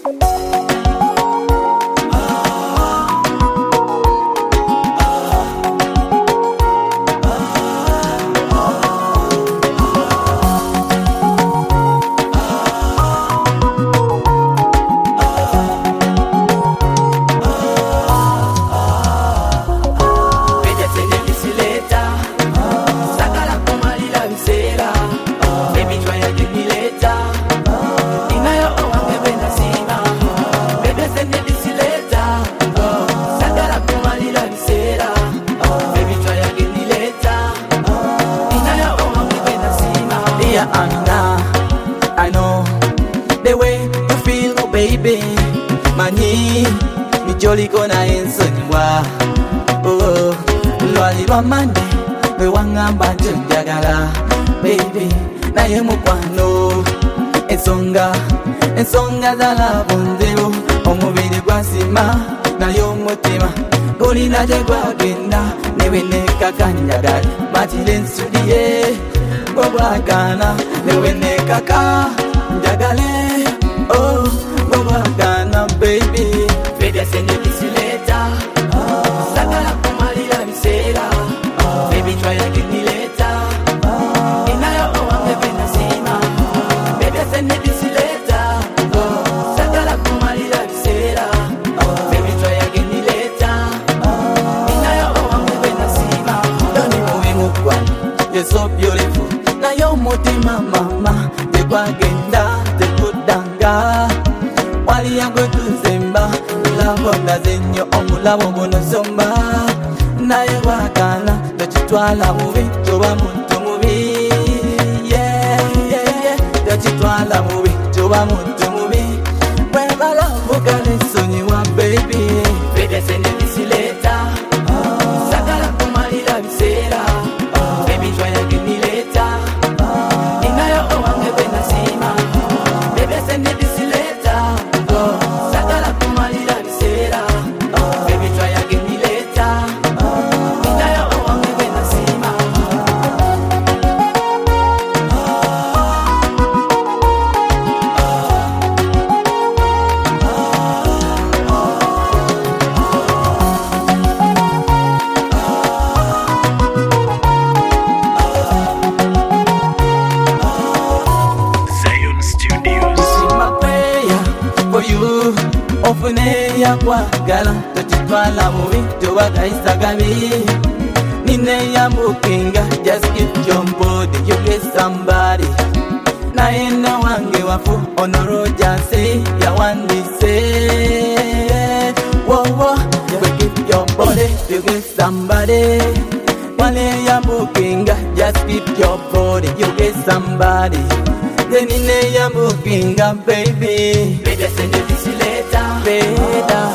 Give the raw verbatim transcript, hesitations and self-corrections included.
I know the way you feel, oh baby. Mani, mi jolly kona ensonywa. Oh, lwali lwa mande, we wangamba njagala. Baby, naye mukwano. Ensonga, ensonga zala bondeo. Omubiri gwasima, naye omutima. Golina je gwagenda, newe nekaka njagala. Matile nsudie, gwagana, newe nekaka njagale. Oh, gwagana baby. Vede sende bisileta, sagala kumalira bisera. Baby try to give me later. Inayo owange vena sima. Vede sende bisileta, sagala kumalira bisera. Baby try to give me later. Inayo owange vena sima. Doni muhimu kwani, you're so beautiful. Na yo mutima mama, te kwagenda, te kudanga. Wali yangu tuzemba, lavo ndazenyo omulabo bono somba. Naye wakana, dochitwala mubi, joba muntu mubi. Yeah, yeah, yeah, dochitwala mubi, joba muntu mubi. Weba lavo kane sonyiwa baby. Vede sende bisileta, sagala kumalira bisera. Baby try to give me later. Inayo owange vena sima. Vede sende bisileta, sagala kumalira bisera. Baby try to give me later. Inayo owange vena sima. Zion Studios. This is my prayer for you. Ofune ya kwagala, tochitwala mubi, joba kaisa gabi. Nine ya mukinga, just keep your body, you get somebody. Na ena wange wafu, onoro jase, ya wandi say. Whoa, whoa, we keep your body, you get somebody. Wale ya mukinga, just keep your body, you get somebody. Then in ya mukinga, baby. Vede sende bisileta, Beda,